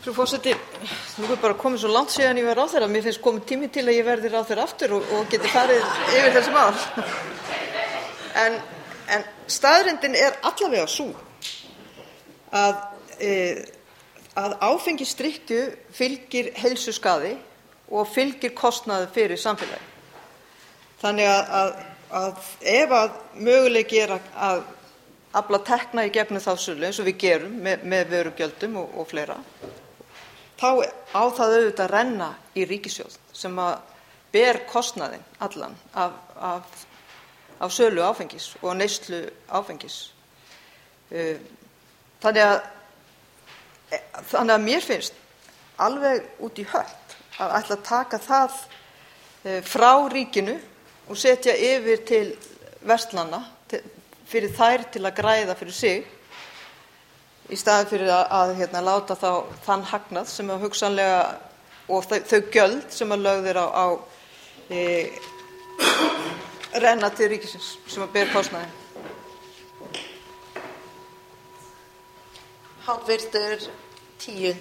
Frú forseti, nú er bara komið svo langt síðan ég var ráðherra, mér finnst kominn tími til að ég verði ráðherra aftur og geti farið yfir þessi mál. En staðreyndin allavega sú að áfengisdrykkju fylgir heilsuskaði og fylgir kostnaður fyrir samfélagið. Þannig að ef möguleiki að afla tekna í gegnum þá sölu eins og við gerum með vörugjöldum og fleira, þá á það auðvitað að renna í ríkissjóð sem ber kostnaðinn allan af sölu áfengis og neyslu áfengis. Þannig að mér finnst alveg út í hött að ætla að taka það frá ríkinu og setja yfir til verslana fyrir þær til að græða fyrir sig í staðinn fyrir að láta þá þann hagnað sem hugsanlega og þau gjöld sem lögð á renna til ríkisins sem ber kostnaðinn. Háttvirtur 10.